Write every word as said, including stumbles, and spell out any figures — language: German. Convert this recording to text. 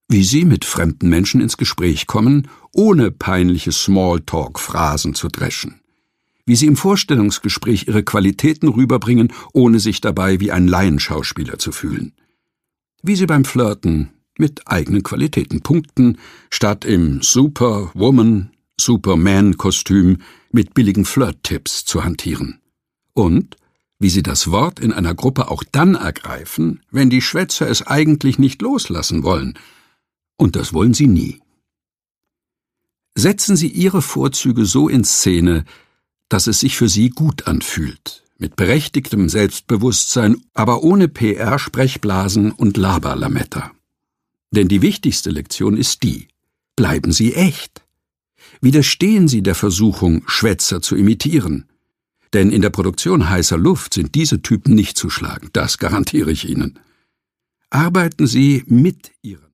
Wie Sie mit fremden Menschen ins Gespräch kommen, ohne peinliche Smalltalk-Phrasen zu dreschen. Wie Sie im Vorstellungsgespräch Ihre Qualitäten rüberbringen, ohne sich dabei wie ein Laienschauspieler zu fühlen. Wie Sie beim Flirten mit eigenen Qualitäten punkten, statt im Superwoman, Superman-Kostüm mit billigen Flirt-Tipps zu hantieren. Und wie Sie das Wort in einer Gruppe auch dann ergreifen, wenn die Schwätzer es eigentlich nicht loslassen wollen. Und das wollen Sie nie. Setzen Sie Ihre Vorzüge so in Szene, dass es sich für Sie gut anfühlt, mit berechtigtem Selbstbewusstsein, aber ohne P R-Sprechblasen und Laberlametta. Denn die wichtigste Lektion ist die: Bleiben Sie echt. Widerstehen Sie der Versuchung, Schwätzer zu imitieren. Denn in der Produktion heißer Luft sind diese Typen nicht zu schlagen, das garantiere ich Ihnen. Arbeiten Sie mit Ihren